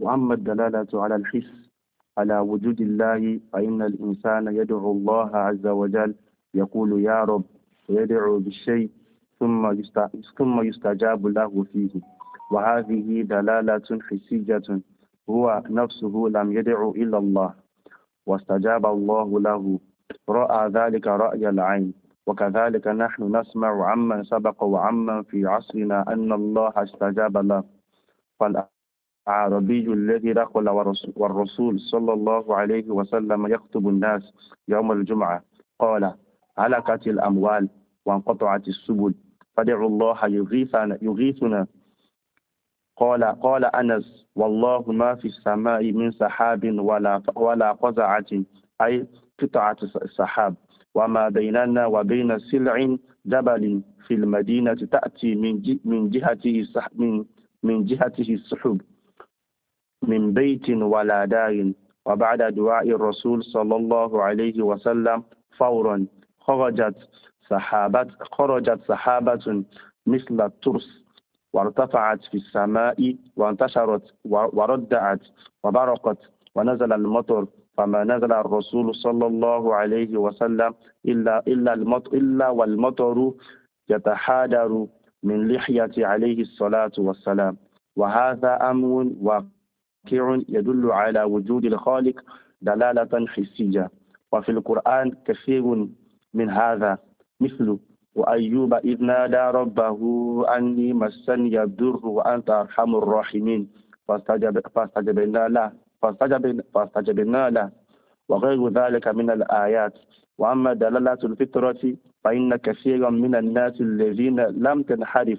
وأما الدلالة على الحس على وجود الله فإن الإنسان يدعو الله عز وجل يقول يا رب ويدعو بالشيء ثم يستجاب له فيه، وهذه دلالة حسية. هو نفسه لم يدعو إلا الله واستجاب الله له، رأى ذلك رأي العين. وكذلك نحن نسمع عمن سبق وعمن في عصرنا أن الله استجاب له. فالأعرابي الذي دخل والرسول صلى الله عليه وسلم يخطب الناس يوم الجمعة قال هلكت الأموال وانقطعت السبل فادعوا الله يغيثنا. قال أنس والله ما في السماء من سحاب ولا قزعة، أي قطعة السحاب، وما بيننا وبين سلع جبل في المدينة تأتي من جهته السحب من بيت ولا دار. وبعد دعاء الرسول صلى الله عليه وسلم فورا خرجت سحابة مثل الترس وارتفعت في السماء وانتشرت وردعت وبرقت ونزل المطر، فما نزل الرسول صلى الله عليه وسلم إلا والمطر يتحادر من لحية عليه الصلاة والسلام. وهذا أمر واقع يدل على وجود الخالق دلالة حسية. وفي القرآن كثير من هذا مثل وأيوب إذ نادى ربه أني مسني الضر وأنت أرحم الراحمين فاستجبنا له وغير ذلك من الآيات. وأما دلالة الفطرة فإن كثيرا من الناس الذين لم تنحرف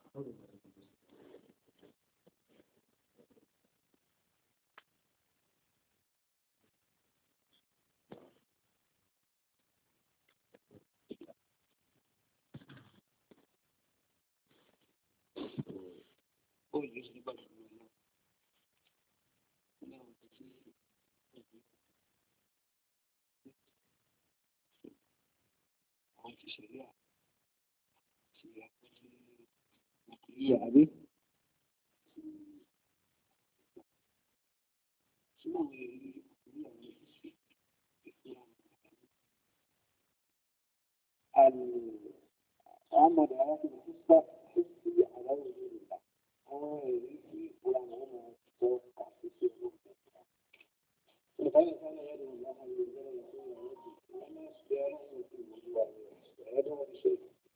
أما دلالة الحسة حسي على وجود الله هو يريد ولا هو توقع في سبيل الله كان يدعو الله ينزل يقول وما يستطيعون في الوجوه يدعو بشيء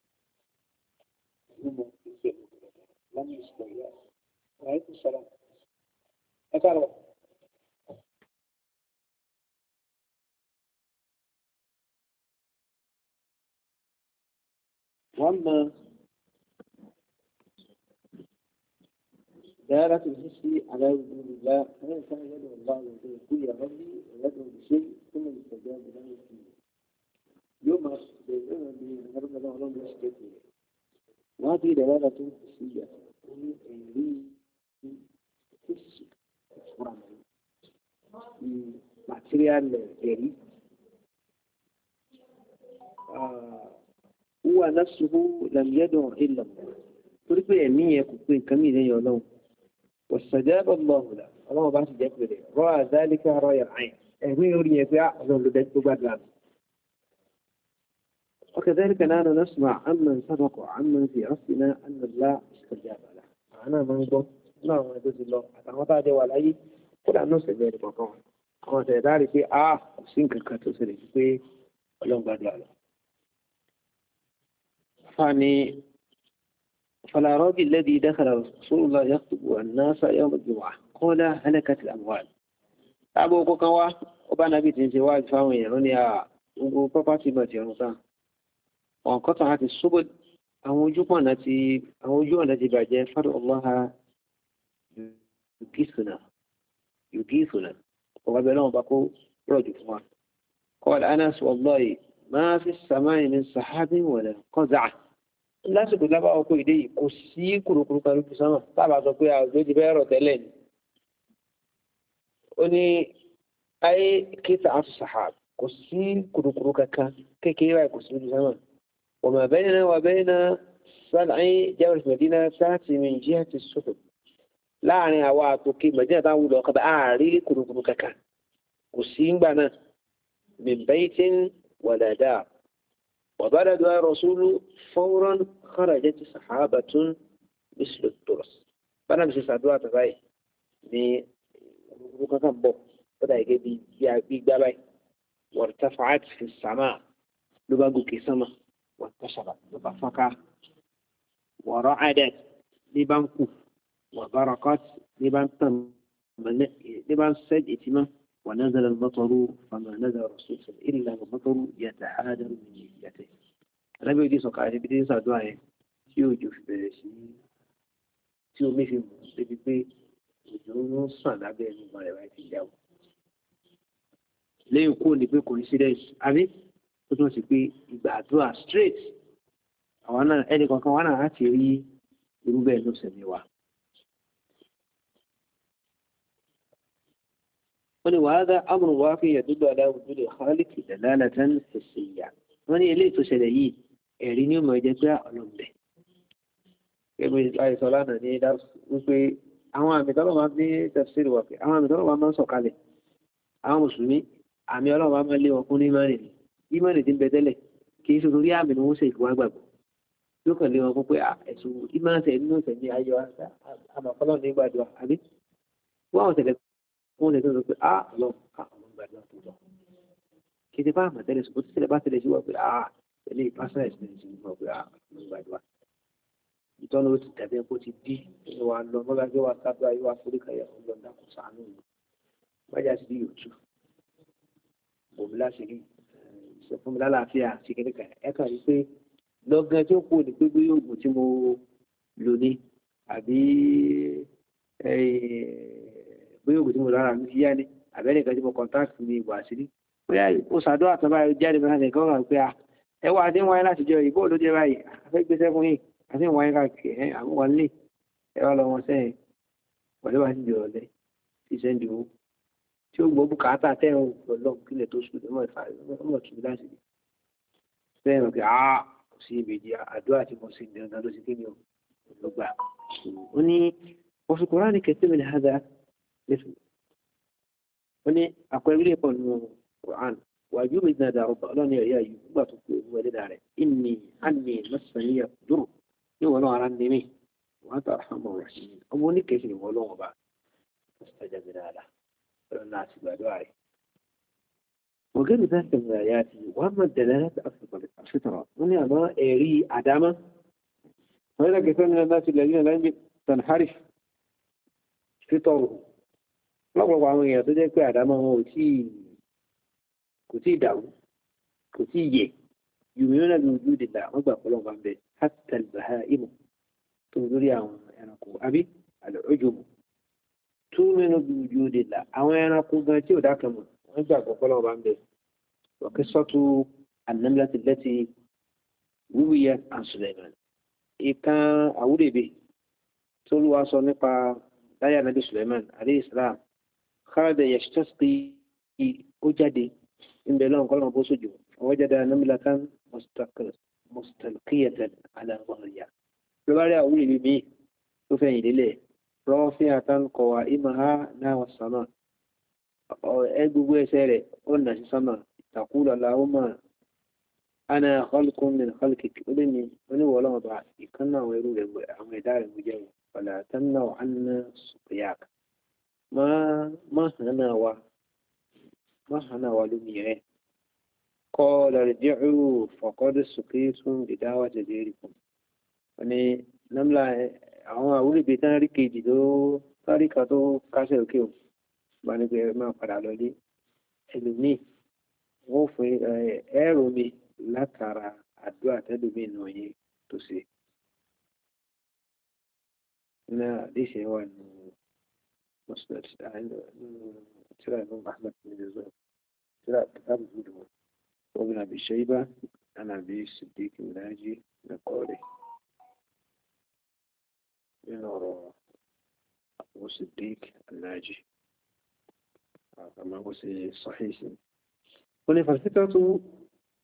لم يستطيع. وعليكم السلام. أتعرف وأما دالة الحس على وجود الله فمن كان يدعو الله يقول يا ربي ويدعو بشيء ثم يستجاب له فيه يوم رب الله لم يستجب. وهذه دلالة حسية حس ماتريال ذري هو نفسه لم يدع إلا الله تريد يمين يكون كمين يولون واستجاب الله له الله بعث جاب له رأى ذلك رأي العين أهمي يوري يبيع الله لديك ببرلان. وكذلك نحن نسمع عمن سبق وعمن في عصرنا أن الله استجاب له. أنا ما نقول لا ما يجوز الله أتعمى بعد والأي كل أنه سجاد بقى أما تداري في سينك كاتوسري في ولون بدلاله. فاني فالأعرابي الذي دخل رسول الله يخطب الناس يوم الجمعة قال هلكت الأموال. أبو كوكوا وبنا بيت زواج فاوي يروني وباباتي ماتيرونتا وانقطعت السبل أوجونا التي بعد فرع الله يقيسنا وقبلهم بقوا رجل. قال أنس والله ما في السماء من سحاب ولا قزعة lásìkò lábá ọkọ̀ èdè yìí kò sí kùrùkùrù kan lójú sánmà tábà sọ pé àwùjọ ti bẹ́ẹ̀ rọ̀ tẹ́lẹ̀ ni. ó ní ayé kíta àti sahab kò sí kùrùkùrù kankan kékeré báyìí kò sí lójú sánmà. وما بيننا وبين صنع جبل المدينة تأتي من جهة السحب láàrin àwa àtòkè Mẹdínà táwọn wùdọ̀ ọkọ̀ bá àárí kùrùkùrù kankan kò sí ń gbà náà min baytin wala dar وبلد رسول فورا خرجت سحابة مثل الترس فأنا مش سعدوا تبعي ni orúkọ kan bọ̀ ó dà gẹ́gẹ́ bí gbá báyìí وارتفعت في السماء ló bá gòkè sánmà وانتشرت ló bá fọ́nká ورعدت ní bá ń kù وبرقت ní bá ń tàn ní bá ń sẹ́j ìtìmọ́ ونزل المطر فما نزل رسول إلا المطر يتحادر من نيته alábẹ́ òdì sọ̀kà àti ibi tí ń sàdúrà yẹn tí òjò fi bẹ̀rẹ̀ sí tí omi fi mú débi pé òjò ń sàn lábẹ́ ẹnu ìgbà rẹ̀ wáyé ti jáwọ́ lẹ́yìn kó ní pé coincidence àbí ó tún sì pé ìgbà àdúrà straight àwọn náà ẹnì kankan wà náà láti rí irú bẹ́ẹ̀ ló sẹ̀mí wa. wọ́n ní wàhálà amúrù wá fi yàdúgbò aláwùjọ lè xaaliki dalalatan hissiya wọ́n ní eléyìí tó ṣẹlẹ̀ yìí ẹ̀rí ní ọmọ ẹ̀jẹ̀ pé ọlọ́mọdé kébé láìsọ lánàá ní wípé àwọn àmì tọ́lọ́ máa ní tafsir wà pé àwọn àmì tọ́lọ́ máa ń sọ̀kalẹ̀ àwọn mùsùlùmí àmì ọlọ́run máa ń lé wọn fún ní ìmánì ní ìmánì tí ń bẹ tẹ́lẹ̀ kì í ṣe torí àmì ni wọ́n ṣe ìwà gbàgbọ́ yóò kàn lé wọn fún pé ẹ̀sùn ìmánì tẹ̀ nínú tẹ̀lé ayọ̀ àmàkọ́lọ́ ní gbàdúrà àbí wọ́n àwọn tẹ̀lẹ̀ wọ́n lè tó pé ọlọ́run gbàdúrà tó lọ kì í ṣe bá àmà tẹ́lẹ̀ sọ tí tẹ́lẹ̀ bá tẹ́lẹ̀ sí wọ́n pé tẹ̀lé personal experience ní wọ́n pé ọlọ́run gbàdúrà ìtọ́nà ó ti tẹ̀lé kó ti dí ìwà lọ mọ́gá gbé wa sábà ìwà foríkàyà ọlọ́dà kò sàánú mi wájà sí bí yòótù bòmí láṣìírí ìṣẹ̀fúnmi lálàáfíà sí kẹ́kẹ́ ẹ̀ka rí pé lọ́gán tí ó kú ní pé bóyá oògùn tí mo lò ní àbí bóyá oògùn tí mo lára mi fi yá ní àbẹ́nìkan tí mo kọ́ńtáàkì ní ìwà àṣírí bóyá ó ṣàdó àtàbá jáde mẹ́ta nìkan wà pé ẹwà àti wáyé láti jọ ìbò ló jẹ́ báyìí afẹ́ gbéṣẹ́ fún yìí àti wáyé káàkiri àwọn wà nílé ẹwà lọ wọn sẹ́yìn wọlé wá sí ìjọ ọ̀lẹ́ sí sẹ́ndì owó tí ó gbọ́ bùkátà tẹ́rùn lọ́lọ́ kílẹ̀ tó sùn lọ́mọ ìfà ọmọ tùbí láti rí fẹ́ràn pé kò sí ìbejì àdúrà tí mo sì ní ọ̀nà ló sì kéde ọ̀gbà ó ní wọ́n fi kúránì kẹtẹ́ mi ní hádà lẹ́fù ó ní àpẹẹrẹ ilé pọ̀ nínú kúránì wàjú mi dín àdàrọ̀ bá ọlọ́ni ẹ̀yà yìí nígbà tó kú ewu ẹ̀dẹ́dà rẹ̀ ìní àní lọ́sàn-án dúró ní wọ́n náà ara ní mi wọ́n á tà àhámọ́ rẹ̀ ọmọ oníkẹ́sì ni wọ́n lọ́wọ́ bá ọ̀sítàjà dáadáa الناس بدواري وغير ذلك من الآيات وأما الدلالات الفطرة هنا ما إيري عدامة وإذا كثير من الناس الذين لا يمكن تنحرف فطره لو ربما يتجد عدامة هو كتي داو كتي يؤمنون بوجود الله ما بقولون بامبي حتى البهائم تنظر يعني أبي العجب túmínú bí ojú òde là àwọn ẹranko gan tí ò dákan mọ̀ wọ́n gbàgbọ́ pọ́lọ́ bá ń bẹ̀ wọ́kí sọ́tù ànámílátì lẹ́tì wíwíyẹ àṣùlẹ̀mán ìkan àwúrèbè tó lù wá sọ nípa láyà nàbí Suleiman alayhi salam kharaja yastasqi ó jáde ìbẹ̀ lọ́n kọ́lọ́ bó sójú wajada námílátàn mustalqiyatan ala dhahriha ló bá rí àwúrèbè míì tó fẹ̀yìn lélẹ̀ رافعة قوائمها نحو السماء gbogbo ẹsẹ̀ rẹ̀ ó nà sí sánmà تقول اللهم أنا خلق من خلقك ó lé ní oníwọ̀lọ́wọ́ bá ìkànnà àwọn ẹrú rẹ̀ àwọn ẹ̀dá rẹ̀ mú jẹun فلا تمنع عنا سقياك má hànà wa lómi rẹ̀ قال ارجعوا فقد سقيتم بدعوة غيركم wọ́n ní námlà àwọn àwúrẹ́bẹ tán rí kejì tó táríkà tó kásẹ̀ òkè ò bá ní pé máa padà lọlé ẹlòmíì wọ́n fún ẹ̀rọ mi látara àdúrà tẹ́lómi náà yẹn tó ṣe ní àdéṣe wà ní tíra ìlú Ahmad nìyẹn tíra kìtàbù gbùdù wọn bí nàbí Shayba nàbí Siddiq Naji nàkọ́ọ̀rẹ́ ينور أبو صديق الناجي كما هو صحيح هنا فالفكرة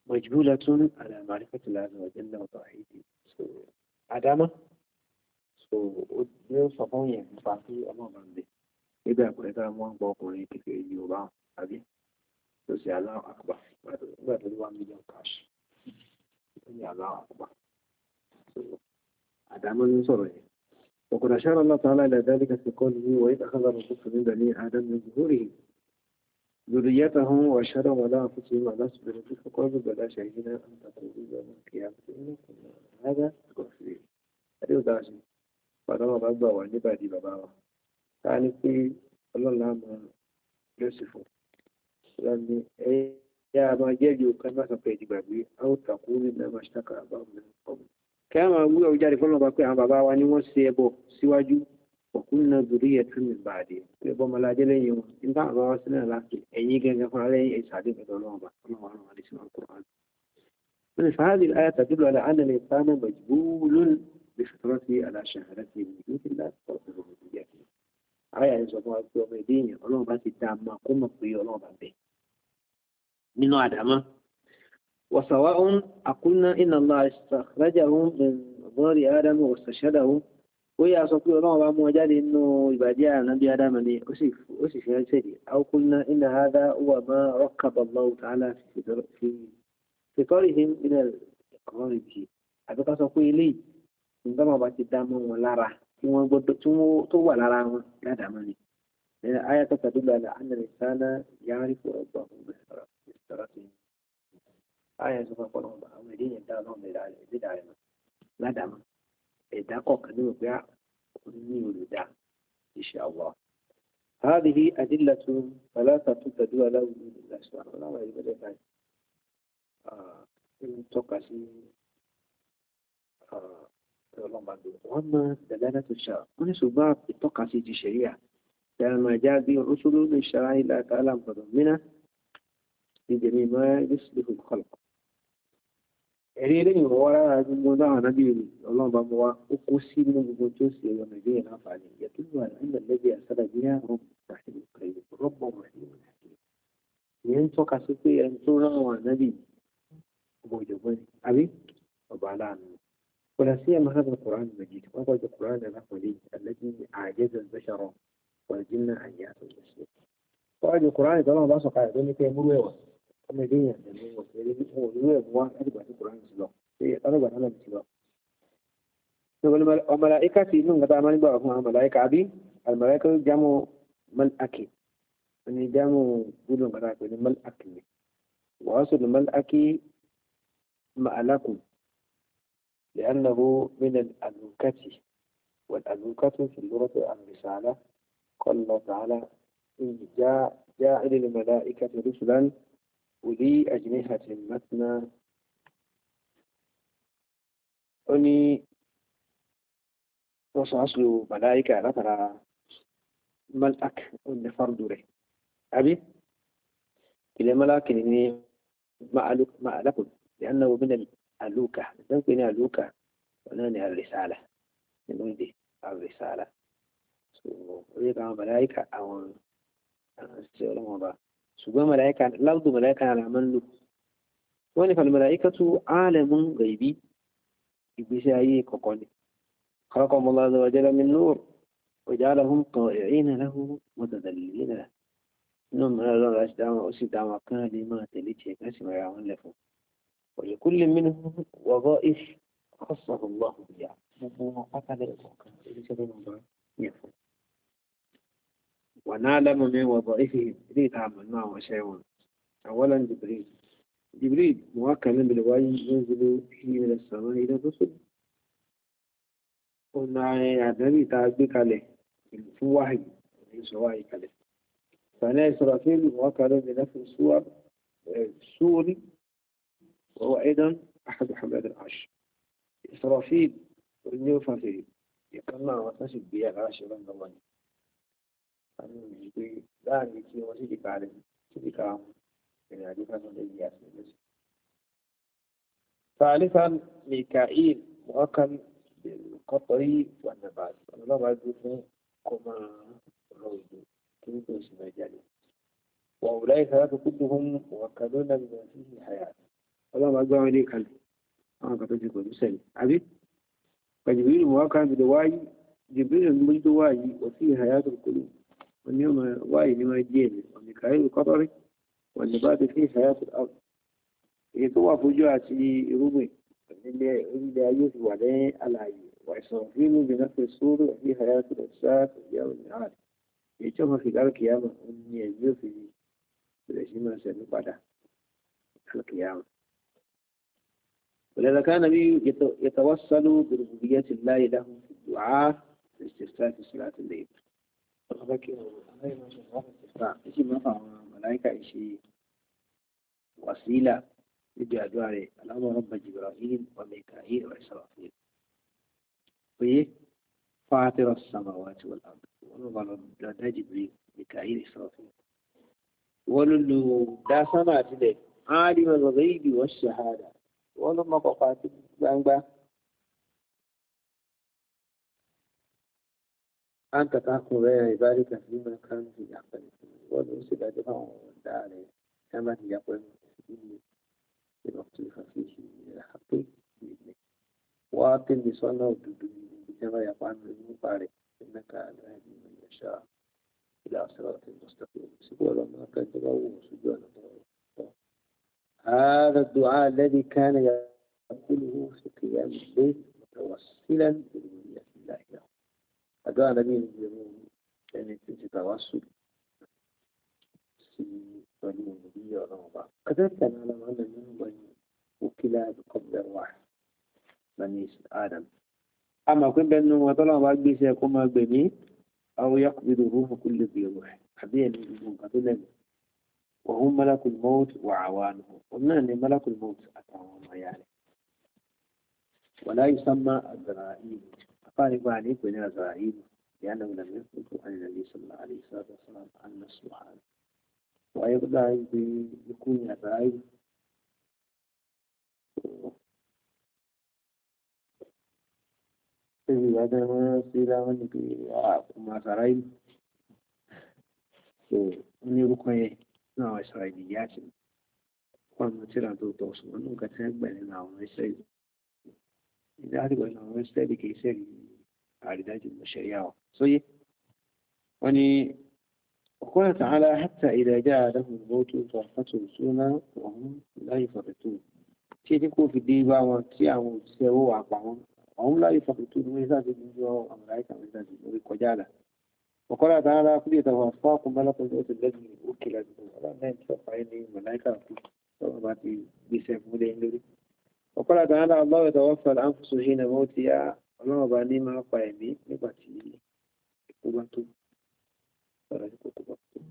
مجبولة على معرفة الله عز وجل وتوحيده عدامة so ní ó sọ fún yẹn nípa pé ọlọ́run bá ń bẹ nígbà ìpínlẹ̀ tá a mú àgbà ọkùnrin kékeré Yorùbá àbí tó ṣe Allahu Akbar nígbà tó ní 1 million cash tó ní Allahu Akbar so àdámọ́ ló ń sọ̀rọ̀ yẹn. وقد أشار الله تعالى إلى ذلك في قوله وإذ أخذ ربك من بني آدم من ظهورهم ذريتهم وأشهدهم على أنفسهم ألست بربكم فقالوا بلى شهدنا أن تقولوا يوم القيامة إنا كنا هذا غافلين. هذه وداعي فلما ربى ونبادي بابا كان في الله لما يوسف لأن يا ما يجي كما سبيت بابي أو تقول إنما اشتكى أباه من قبل كما أقول أوجاري فلما بقي عن بابا واني وسيبو سواجو وكنا ذرية من بعدي يبقى ملاجل يوم إن كان الله سنة لكن أي جنة فعليه أي سعدين في الله عليه سنة القرآن. من فهذه الآية تدل على أن الإنسان مجبول بفطرته على شهادته بوجود الله وربوبيته. آية يسمى الدين الله بس الدم قم في الله به. من عدمه وسواء أقولنا إن الله استخرجهم من ظهر آدم واستشهدهم ويا صفي الله وموجد إنه يبادع النبي آدم أن أسف هذه أو قلنا إن هذا هو ما ركب الله تعالى في فطرهم من الإقرار به أبقى صفي لي عندما باتدام ولارا تو لارا لا دامني لأن آية تدل على أن الإنسان يعرف ربه بفطرته آية سبحانه وتعالى أمرين يدعون بداية لا دام إذا قلنا بيع ولدا إن شاء الله. هذه أدلة ثلاثة تدل على وجود الله سبحانه وتعالى إن تقاسي وأما دلالة الشرع ونسباب التقاسي الشريعة لما جاء به الرسل من شرائع الله تعالى متضمنة لجميع ما يصلح الخلق. إليه وراء الموضوع نبي الله بموا أقسم بوجوس يوم الدين أفعل يتلو أن الذي أرسل بها رب رحيم كريم رب رحيم حكيم ينتو كسوكي ينتو نبي موجودين أبي وبعلان ولا سيما هذا القرآن المجيد وهو القرآن الأولي الذي أعجز البشر والجن أن يأتوا المسلم وهذا القرآن الله باسو قاعدين يمروا أما دين الملائكة إنهم قطعوا بعضهم ملائكة أبي الملائكة جاموا ملأكي يعني جاموا بدون قطعوا ملأكي وأصل ملأكي مألكم لأنه من الألوكة والألوكة في اللغة الرسالة قال الله تعالى إن جاء للملائكة رسلا ولي أجنحة مثنى أني وصل ملائكة نفر ملأك أن فرد له أبي كلا ملائكة إني مألكم لأنه من الألوكة ممكن الألوكة ونعني الرسالة من ولدي الرسالة ويقع ملائكة أو سيولم سبحان ملائكة لفظ ملائكة على عمل وأن فالملائكة عالم غيبي بشيء كقول خلقهم الله عز وجل من نور وجعلهم طائعين له متذللين له إنهم من الله أسدام كلمات التي كسم يعمل له ولكل منهم وظائف خصه الله بها ونعلم من وظائفهم الذي تعمل معه شيء. أولا جبريل موكل بالوحي ينزل فيه من السماء إلى الرسل قلنا يا النبي تعبك عليه في وحي يسوعك عليه. ثانيا إسرافيل موكل بنفس السور وهو أيضا أحد حملات العرش. إسرافيل والنيوفا فيه يقنع وتسد بها العرش من الله لا يمكن وسيلك عليه سيدك من عدفة الإلياس من ثالثا ميكائيل موكل بالقطر والنبات الله بعد ذلك كما رويد كيف اسم جالي وأولئك ثلاثة كلهم موكلون بما فيه حياة الله بعد ذلك أنا قد أجيب المسلم عبيد فجبريل موكل بالوحي جبريل المجد واي وفيه حياة القلوب واليوم واي لما يجيني وميكائيل القطري والنبات فيه حياة الأرض يتوى فجوة رومي اللي أيوه وعليه العي وإسرافيل بنفس الصور وفيه حياة الأجساد واليوم المعاد يتوى في القيامة أني أيوه في الأجمع سنبعده في القيامة ولذا كان النبي يتوسل بربوبية الله له في الدعاء في استفتاء في صلاة الليل. إيش ما فهم ملائكة إيش وسيلة للدعاء الأمر رب جبرائيل وميكائيل وإسرافيل. في فاطر السماوات والأرض ونظر لدى جبريل ميكائيل إسرافيل. ولو لا سمعت له عالم الغيب والشهادة ولما قطعت بانبا أنت تحكم بين عبادك فيما كانوا في يختلفون والرسل أدفعهم عليه كما يقول بما اختلف فيه من الحق بإذنه وأتم بصنع الدنيا كما يقول من فارق إنك على هدي من يشاء إلى صراط مستقيم سبحان الله كذبوا سجوانا هذا الدعاء الذي كان يقوله في قيام الليل متوسلا بربوبية الله له. الدعاء الذي يقولون يعني تتوسل في النبي ورمضان. كذلك نعلم أن من وكل بقبض أرواح بني آدم. أما كن بأنه وطلع بعد بيسيكم البني أو يقبض روح كل ذي روح. حبيا يقولون قتلنا وهم ملك الموت وعوانه قلنا أن ملك الموت أتاهم يعني ولا يسمى الزرائيل فقال إبراهيم بن الزرائيل لأنه لم يثبت عن النبي صلى الله عليه وسلم أن سبحانه وأيضا يكون الزرائيل هذا ما سيلا ما زرائيل وني ركوي نوع إسرائيليات وأنا ترى دوس وأنا كتاب بين نوع إسرائيل إذا أعرف أن نوع إسرائيل كيسير على ذات الشريعة صحيح وني وقال تعالى حتى إذا جاء لهم الموت توفته رسلنا وهم لا يفرطون تيجي في الديبا وتيامو تسووا عقبهم وهم لا يفرطون وإذا تجوا أمريكا وإذا تجوا كجالة وقال تعالى قل يتوفاكم ملك الموت الذي وكل بكم ولا ننسى عيني ملائكة طلباتي بسيفه وقال تعالى الله يتوفى الأنفس حين موتها الله باني ما قايمي نباتي كوبانتو فرجكو كوبانتو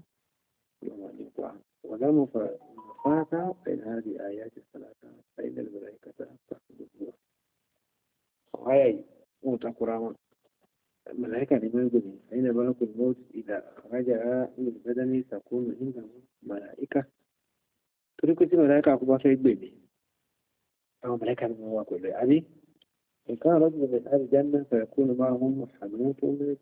ولم فات بين هذه آيات الثلاثة فإن الملائكة تحفظ الروح وهي موت قرآن الملائكة لما يقول فإن ملك الموت إذا خرجها من البدن تكون عنده ملائكة تركت ملائكة أقوى في البيت أو ملائكة من هو كل أبي إن كان رجل من أهل الجنة فيكون معهم حنوت من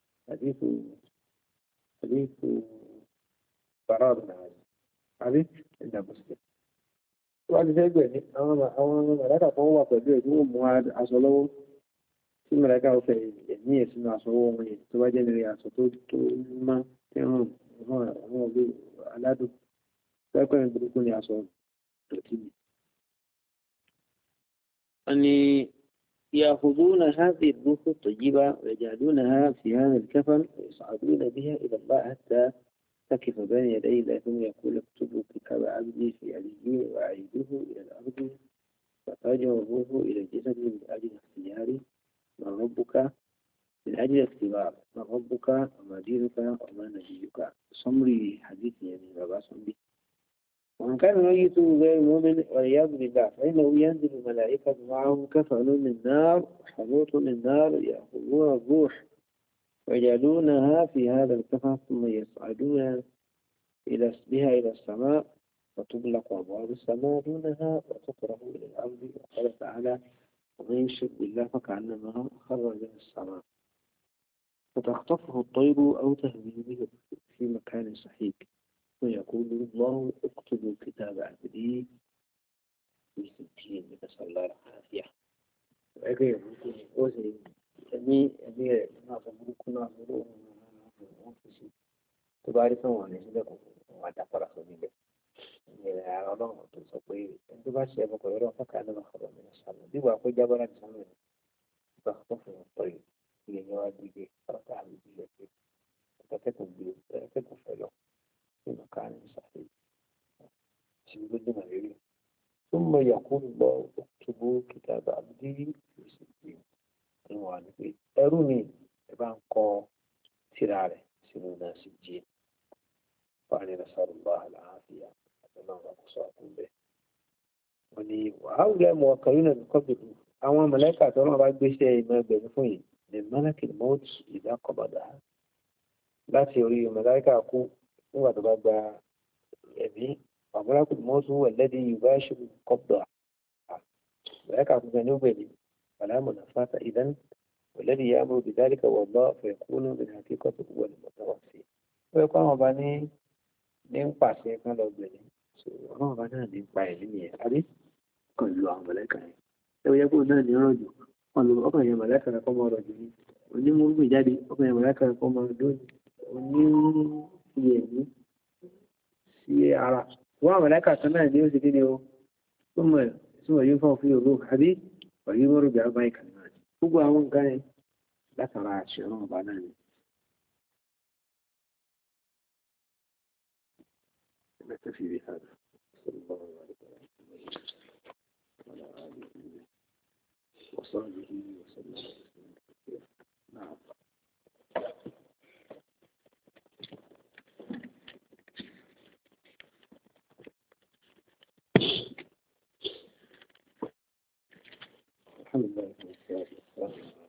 حديث براء بن عازب أبي عند مسلم وعلى ذلك أو ملائكة هو كل يوم مواد أصله tí mọ̀lẹ́kà ó fẹ́ ẹ̀mí ẹ̀ sínú aṣọ owó wọn yẹn tó bá jẹ́ nílé aṣọ tó mọ́ tẹ́rùn àwọn ọ̀gbẹ́ aládùn pẹ́pẹ́ burúkú ni aṣọ dọ̀tí ni. أني يأخذون هذه الروح الطيبة ويجعلونها في هذا الكفن ويصعدون بها إلى الله حتى تقف بين يدي الله ثم يقول اكتبوا كتاب عبدي في عليين وأعيدوه إلى الأرض فترجع الروح إلى الجسد من أجل اختياري من ربك من أجل اختبار من ربك وما دينك وما نبيك صمري حديث يعني ما بأس به ومن كان ميت غير مؤمن والعياذ بالله فإنه ينزل الملائكة معهم كفن من نار وحنوط من نار يأخذون الروح ويجعلونها في هذا الكفن ثم يصعدون بها إلى السماء فتغلق أبواب السماء دونها وتطرح إلى الأرض وقال تعالى ومن يشرك بالله فكأنما خر من السماء فتخطفه الطير أو تهوي به في مكان صحيح ويقول الله اكتبوا كتاب عبدي في 60 نسأل الله العافية وأكيد ممكن يقول ẹ̀mí rẹ̀ nínú àṣọ burúkú náà ló wọ́n fi sí tó bá rí fún wọn ní sílẹ̀ kò wọ́n àdàpọ̀lá sórí ilẹ̀ ìrìn ara ọlọ́run tó sọ pé ẹni tó bá ṣe ẹbọ pẹ̀lú ọlọ́run fọ́kà ló máa kọ̀rọ̀ nínú sàmù bí wàá pé jábọ́ láti sàmù rẹ̀ nígbà tó fún wọn pọ̀ yìí ilẹ̀ yẹn wá gbígbé ọ̀tá àbí ilẹ̀ pé ẹ̀kẹ́kọ̀ọ́ gbé ẹ̀kẹ́kọ̀ọ́ fẹ́ lọ nínú káàní sàfẹ́ tí ó gbé màlẹ́rì tó mọ yàkúrú lọ òkèbó kìtàbà àbúdí ìrìsì ìgbé ni wọ́n wà ní pé ẹrú mi ẹ bá ń kọ tírà rẹ̀ sínú náà sí jí fáàní nasarullah àlàáfíà àtẹnáà wà kó sọ àkúnbẹ wọ́n ní wàhálà mọ ọkàn yìí náà ní kọbìlú àwọn mọlẹkà tó náà bá gbéṣẹ́ ìmọ̀ ẹgbẹ̀rún fún yìí ní mọlẹkì mọt ìdá kọbàdà láti orí mọlẹkà kú nígbà tó bá gba ẹ̀mí àmọlẹkù mọt wọ lẹdí yorùbá ṣubú kọbdà mọlẹkà kú gan ní ògbẹ̀mí fàlámù náà fàtà ìdán wọlẹdí yàmú bìdálíkà wọlọ fẹkúnú bìnà kíkọtù wọlé mọtàwàsí ó yẹ kó àwọn ọba ní ń pàṣẹ kan lọ gbẹ̀mí ọlọ́run ọba náà ní pa ẹ̀mí nìyẹn àbí kan lu àwọn mọ̀lẹ́kà yẹn ẹ̀wọ̀n yẹ kó náà ní rọ̀jò wọn lọ ọkàn yẹn mọ̀lẹ́kà rẹ̀ kọ́ mọ́ rọ̀jò ní onímọ̀gbìn jáde ọkàn yẹn mọ̀lẹ́kà rẹ̀ kọ́ mọ́ ọdún oníyẹ̀mí sí ara wọn mọ̀lẹ́kà kan náà ní ó sì kí ni o súnmọ̀ yóò fọ́n fún òru àbí ọ̀yí mọ́rù bí abáyé kan náà gbogbo àwọn nǹkan yẹn látara àṣẹ ọlọ́run ọba náà ni. نكتفي بهذا صلى الله عليه وسلم وعلى آله وصحبه وسلم. نعم الحمد لله والصلاة والسلام